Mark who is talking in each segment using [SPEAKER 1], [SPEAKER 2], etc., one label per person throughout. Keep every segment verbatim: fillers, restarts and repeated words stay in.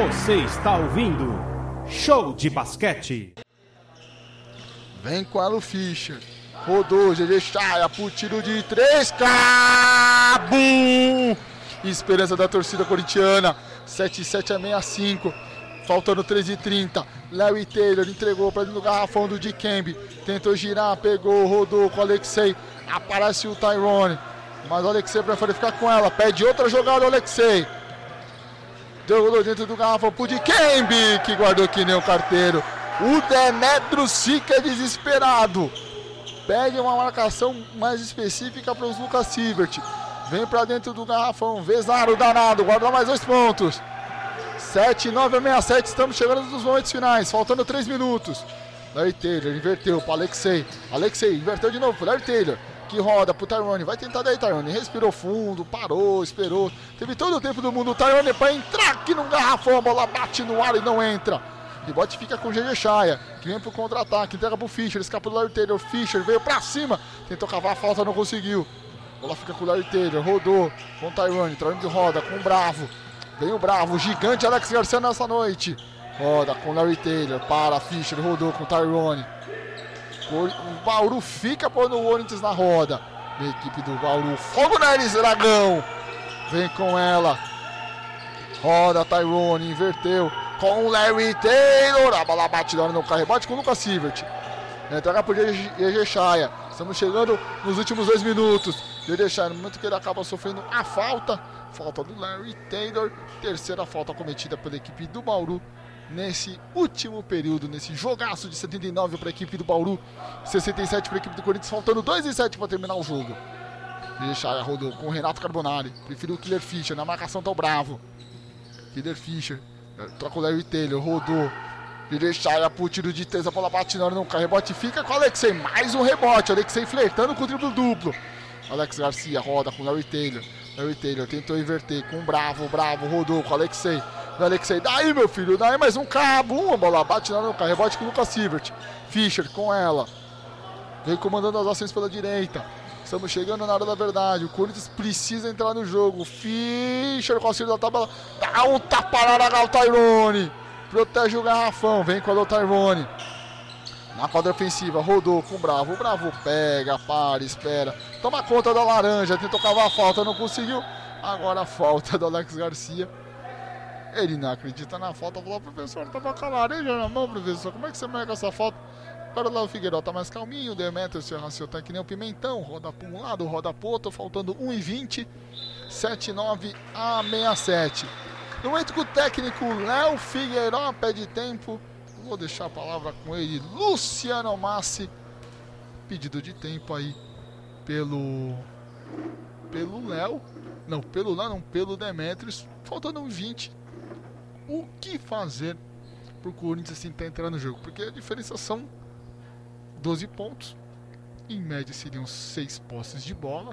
[SPEAKER 1] Você está ouvindo Show de Basquete.
[SPEAKER 2] Vem com ela o Fischer. Rodou, G G Chaya pro tiro de três. Cabum! Esperança da torcida corintiana. sete sete a sessenta e cinco. Faltando três e trinta. Larry Taylor entregou para dentro do garrafão do Dikembe. Tentou girar, pegou, rodou com o Alexei. Aparece o Tyrone. Mas o Alexei prefere ficar com ela. Pede outra jogada o Alexei. Jogou dentro do garrafão pro Dikembe, que guardou que nem o carteiro. O Demetrius fica desesperado. Pede uma marcação mais específica para os Lucas Sievert. Vem para dentro do garrafão. Vesaro danado, guarda mais dois pontos. sete nove a sessenta e sete, estamos chegando nos momentos finais. Faltando três minutos. Larry Taylor inverteu para Alexei. Alexei inverteu de novo para Larry Taylor, que roda pro Tyrone. Vai tentar daí, Tyrone. Respirou fundo, parou, esperou. Teve todo o tempo do mundo o Tyrone para entrar aqui no garrafão. A bola bate no ar e não entra. Rebote fica com o G G Chaya, que vem pro contra-ataque, entrega pro Fischer, escapa do Larry Taylor. Fischer veio pra cima, tentou cavar a falta, não conseguiu. A bola fica com o Larry Taylor, rodou com o Tyrone. Tyrone roda com o Bravo. Vem o Bravo, o gigante Alex Garcia nessa noite. Roda com o Larry Taylor, para Fischer, rodou com o Tyrone. O Bauru fica pondo o Corinthians na roda. A equipe do Bauru, fogo neles, Dragão. Vem com ela. Roda Tyrone, inverteu com o Larry Taylor. A bola bate na hora no carro, rebote com o Lucas Sievert. Entrega pro G G Chaya. Estamos chegando nos últimos dois minutos. G G Chaya, no momento que ele acaba sofrendo a falta. Falta do Larry Taylor. Terceira falta cometida pela equipe do Bauru nesse último período, nesse jogaço de setenta e nove para a equipe do Bauru, sessenta e sete para a equipe do Corinthians, faltando dois e sete para terminar o jogo. G G Chaya rodou com o Renato Carbonari, preferiu o Killer Fischer, na marcação tá o Bravo. Killer Fischer, troca o Larry Taylor, rodou. G G Chaya pro tiro de três, a bola bate na hora, não cai, rebote fica com o Alexei, mais um rebote, Alexei flertando com o triplo duplo. Alex Garcia roda com o Larry Taylor, Larry Taylor tentou inverter com o Bravo, Bravo rodou com o Alexei. O Alexei, daí meu filho, daí mais um cabo, a bola bate na hora, não cai, rebote com o Lucas Sievert. Fischer com ela, vem comandando as ações pela direita. Estamos chegando na hora da verdade. O Corinthians precisa entrar no jogo. Fischer com o auxílio da tabela. Dá um tapa na hora o Tyrone. Protege o garrafão. Vem com o Tyrone. Na quadra ofensiva. Rodou com o Bravo. O Bravo pega, para, espera. Toma conta da laranja. Tentou cavar a falta. Não conseguiu. Agora a falta do Alex Garcia. Ele não acredita na falta. Falou, professor, tava com a laranja na mão, professor. Como é que você marca essa falta? Para lá o Figueiredo tá mais calminho, o Demetrius se arrastou, tá que nem o Pimentão, roda para um lado, roda para o outro, faltando um e vinte, sete nove a sessenta e sete. No momento que o técnico Léo Figueiredo pede tempo, vou deixar a palavra com ele, Luciano Massi, pedido de tempo aí pelo pelo Léo, não, pelo Léo não, pelo Demetrius, faltando um e vinte. O que fazer pro Corinthians tentar entrar no jogo? Porque a diferença são doze pontos, em média seriam seis posses de bola.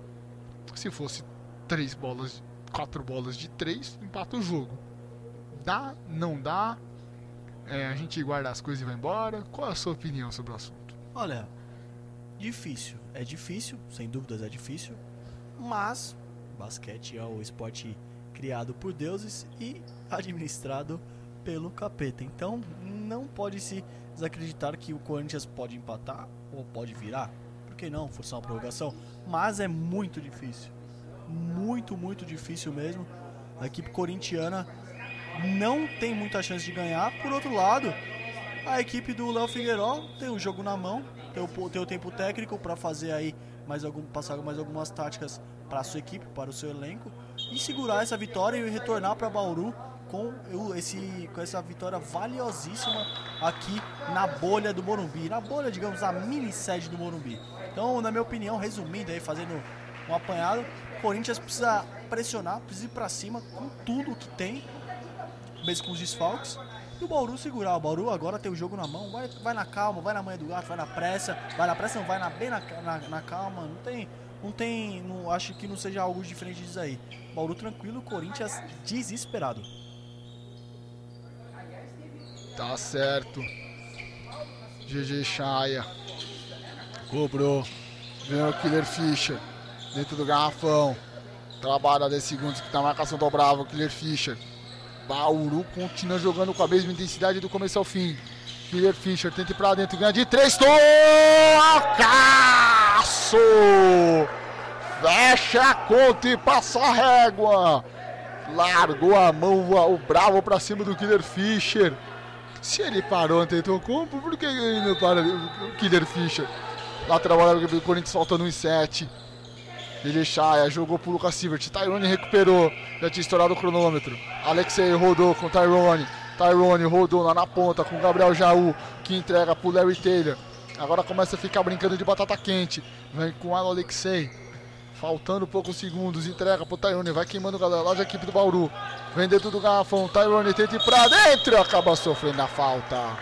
[SPEAKER 2] Se fosse três bolas, quatro bolas de três, empata o jogo. Dá? Não dá? É, a gente guarda as coisas e vai embora? Qual é a sua opinião sobre o assunto?
[SPEAKER 3] Olha, difícil. É difícil, sem dúvidas é difícil. Mas basquete é o esporte criado por deuses e administrado pelo capeta. Então não pode se desacreditar que o Corinthians pode empatar ou pode virar. Por que não? Forçar uma prorrogação. Mas é muito difícil. Muito, muito difícil mesmo. A equipe corintiana não tem muita chance de ganhar. Por outro lado, a equipe do Léo Figueiredo tem o jogo na mão, tem o, tem o tempo técnico para fazer aí mais algum, passar mais algumas táticas para a sua equipe, para o seu elenco, e segurar essa vitória e retornar para Bauru com, esse, com essa vitória valiosíssima aqui na bolha do Morumbi, na bolha, digamos, a mini sede do Morumbi. Então, na minha opinião, resumindo aí, fazendo um apanhado, o Corinthians precisa pressionar, precisa ir para cima com tudo que tem, mesmo com os desfalques, e o Bauru segurar. O Bauru agora tem o jogo na mão, vai, vai na calma, vai na manha do gato, vai na pressa, vai na pressa, não vai na, bem na, na, na calma, não tem, não tem, não, acho que não seja algo diferente disso aí. Bauru tranquilo, Corinthians desesperado.
[SPEAKER 2] Tá certo. G G Chaya cobrou. Vem o Killer Fischer dentro do garrafão. Trabalha dez segundos que tá a marcação do Bravo. Killer Fischer Bauru continua jogando com a mesma intensidade do começo ao fim. Killer Fischer tenta ir pra dentro, ganha de três, tocaço! Fecha a conta e passa a régua. Largou a mão, o Bravo pra cima do Killer Fischer. Se ele parou, tentou como? Por que ele não para o Killer Fischer? Lateral bola do Corinthians faltando um e sete. Ele Chaya jogou pro Lucas Sivert. Tyrone recuperou. Já tinha estourado o cronômetro. Alexei rodou com o Tyrone. Tyrone rodou lá na ponta com o Gabriel Jaú, que entrega pro Larry Taylor. Agora começa a ficar brincando de batata quente. Vem com o Alexei. Faltando poucos segundos. Entrega pro Tyrone. Vai queimando a galera lá da equipe do Bauru. Vem dentro do garrafão. Tyrone tenta ir pra dentro. Acaba sofrendo a falta.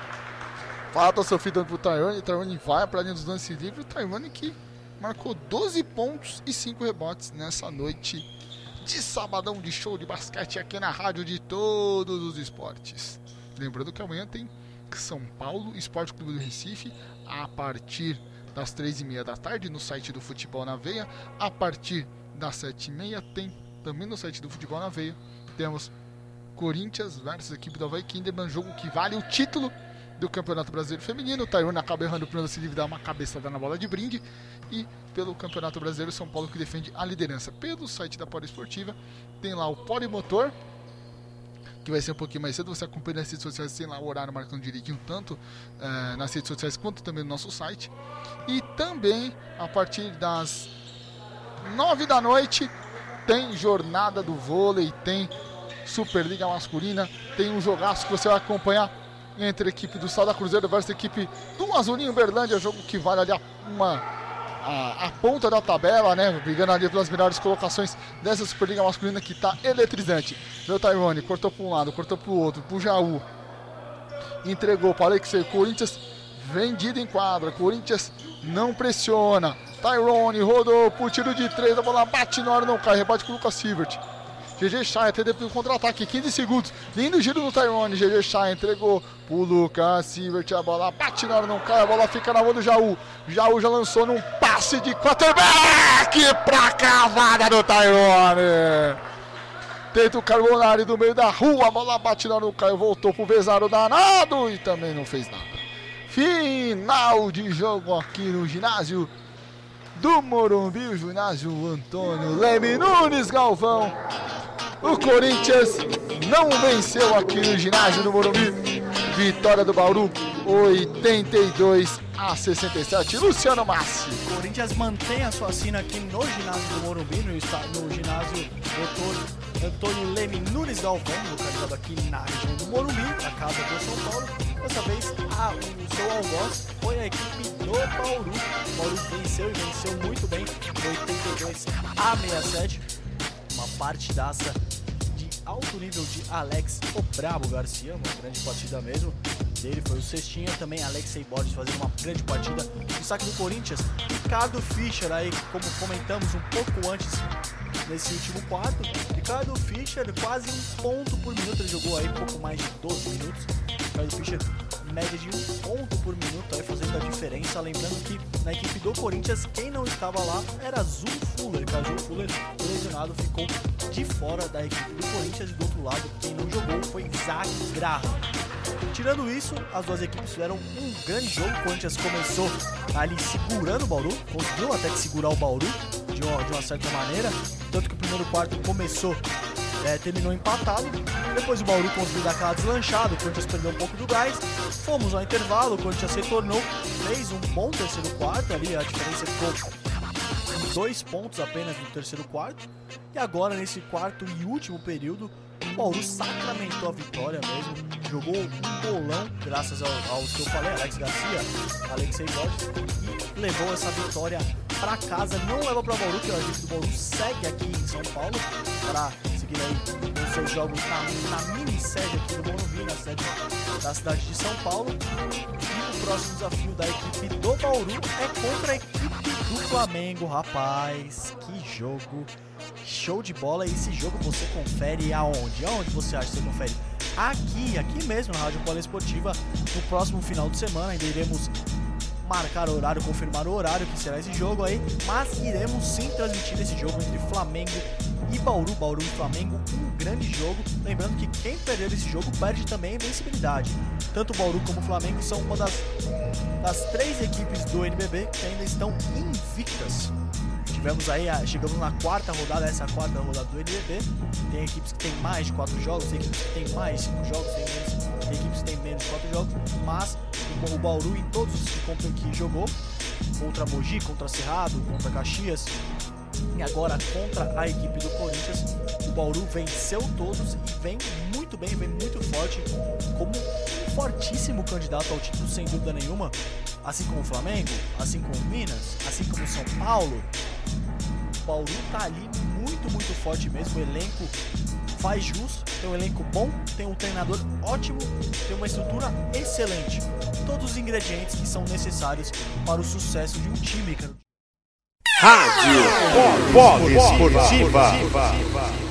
[SPEAKER 2] Falta sofrida pro Tyrone. Tyrone vai pra linha dos lances livres. O Tyrone que marcou doze pontos e cinco rebotes nessa noite de sabadão de show de basquete aqui na rádio de todos os esportes. Lembrando que amanhã tem São Paulo Esporte Clube do Recife a partir das três e meia da tarde no site do Futebol na Veia. A partir das sete e meia tem também no site do Futebol na Veia. Temos Corinthians versus a equipe do Avaí Kinderman, jogo que vale o título do Campeonato Brasileiro Feminino. O Tyrone acaba errando para o lance livre, dar uma cabeçada na bola de brinde. E pelo Campeonato Brasileiro, São Paulo que defende a liderança. Pelo site da Poliesportiva tem lá o Polimotor, que vai ser um pouquinho mais cedo. Você acompanha nas redes sociais, tem lá o horário marcando direitinho, tanto eh, nas redes sociais quanto também no nosso site. E também a partir das nove da noite tem jornada do vôlei, tem Superliga Masculina, tem um jogaço que você vai acompanhar entre a equipe do Salda Cruzeiro versus a equipe do Azulinho Uberlândia, jogo que vale ali a, uma, a, a ponta da tabela, né? Brigando ali pelas melhores colocações dessa Superliga Masculina que tá eletrizante. Meu Tyrone cortou para um lado, cortou para o outro, pro Jaú, entregou para Alexei. Corinthians vendido em quadra, Corinthians não pressiona. Tyrone rodou pro tiro de três, a bola bate na hora, não cai, rebate com o Lucas Sivert. G G Chaya tenta o contra-ataque, quinze segundos, lindo giro no Tyrone. G G Chaya entregou pro Lucas Sivert, a bola bate na hora, não cai, a bola fica na mão do Jaú. Jaú já lançou num passe de quarterback pra cavada do Tyrone. Tenta o Carbonari do meio da rua, a bola bate na hora, não cai, voltou pro Vezaro danado e também não fez nada. Final de jogo aqui no ginásio do Morumbi, o ginásio Antônio Leme Nunes Galvão. O Corinthians não venceu aqui no ginásio do Morumbi. Vitória do Bauru, oitenta e dois a sessenta e sete. Luciano Massi.
[SPEAKER 3] O Corinthians mantém a sua sina aqui no ginásio do Morumbi, no, no ginásio Antônio, Antônio Leme Nunes Galvão, localizado aqui na região do Morumbi, a casa do São Paulo. Dessa vez, a, o seu algoz foi a equipe do Bauru. O Bauru venceu e venceu muito bem, oitenta e dois a sessenta e sete. Uma partidaça de alto nível de Alex o Brabo Garcia, uma grande partida mesmo. Dele foi o cestinha, também Alexei Borges fazendo uma grande partida. No saque do Corinthians, Ricardo Fischer aí, como comentamos um pouco antes nesse último quarto. Ricardo Fischer quase um ponto por minuto, ele jogou aí pouco mais de doze minutos. Ricardo Fischer média de um ponto por minuto aí fazendo a diferença. Lembrando que na equipe do Corinthians quem não estava lá era Zul Fuller, que a Zul Fuller lesionado ficou de fora da equipe do Corinthians, e do outro lado quem não jogou foi Zach Graham. Tirando isso, as duas equipes fizeram um grande jogo. O Corinthians começou ali segurando o Bauru, conseguiu até que segurar o Bauru de uma, de uma certa maneira, tanto que o primeiro quarto começou, é, terminou empatado. Depois o Bauru conseguiu dar aquela deslanchada, o Corinthians perdeu um pouco do gás. Fomos ao intervalo, o Corinthians retornou, fez um bom terceiro quarto, ali a diferença ficou em dois pontos apenas no terceiro quarto. E agora nesse quarto e último período, o Bauru sacramentou a vitória mesmo, jogou um bolão, graças ao, ao que eu falei, Alex Garcia, Alexei Borges, e levou essa vitória para casa. Não leva para Bauru, que a equipe do Bauru segue aqui em São Paulo para seguir aí os seus jogos na, na mini sede aqui do Morumbi, na sede da cidade de São Paulo. E o próximo desafio da equipe do Bauru é contra a equipe do Flamengo. Rapaz, que jogo show de bola. E esse jogo você confere aonde? Aonde você acha que você confere? Aqui, aqui mesmo na Rádio Poliesportiva. No próximo final de semana ainda iremos marcar o horário, confirmar o horário que será esse jogo aí, mas iremos sim transmitir esse jogo entre Flamengo e Bauru, Bauru e Flamengo, um grande jogo. Lembrando que quem perder esse jogo perde também a invencibilidade. Tanto Bauru como Flamengo são uma das, das três equipes do N B B que ainda estão invictas. Tivemos aí, chegamos na quarta rodada, essa é a quarta rodada do N B B. Tem equipes que tem mais de quatro jogos, tem equipes que tem mais de cinco jogos, tem, menos, tem equipes que tem menos de quatro jogos, mas o Bauru em todos os que, que jogou, contra Mogi, contra Cerrado, contra Caxias, e agora contra a equipe do Corinthians, o Bauru venceu todos e vem muito bem, vem muito forte, como um fortíssimo candidato ao título, sem dúvida nenhuma, assim como o Flamengo, assim como o Minas, assim como o São Paulo. O Bauru tá ali muito, muito forte mesmo, o elenco faz jus, tem um elenco bom, tem um treinador ótimo, tem uma estrutura excelente, todos os ingredientes que são necessários para o sucesso de um time, cara.
[SPEAKER 1] Rádio Pó Esportiva.